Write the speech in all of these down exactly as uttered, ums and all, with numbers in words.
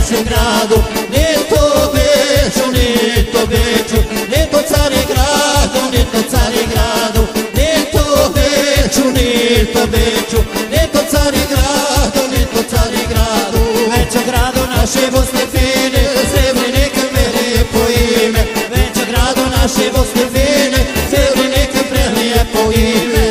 najljepšem gradu, ni to Beču, ni to Beču, ni to Carigradu, ni to Carigradu, ni to Beču, ni to Beču, ni to Carigradu, ni to Carigradu. Već u gradu naše Bosne fine, Srebrnik prelijepo ime. Već u gradu naše Bosne fine, Srebrnik prelijepo ime.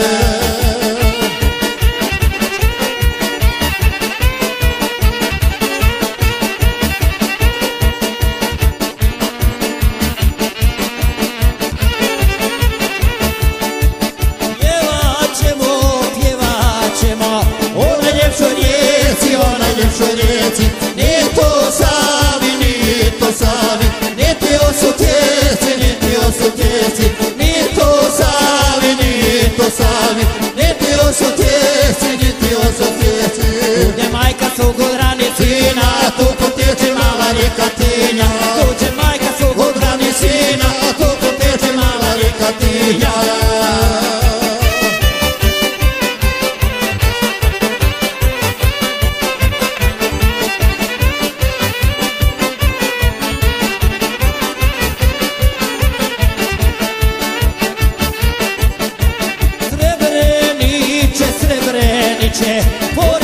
Ni to Savi, ni to Savi, niti Osutjeci, niti Osutjeci, ni to Savi, ni to Savi, niti Osutjeci, niti Osutjeci. Tuđe majka su kod Ranicina, tu potječe mala rijeka Tinja. Tuđe majka su kod Ranicina, tu potječe mala rijeka Tinja. Srebreniče,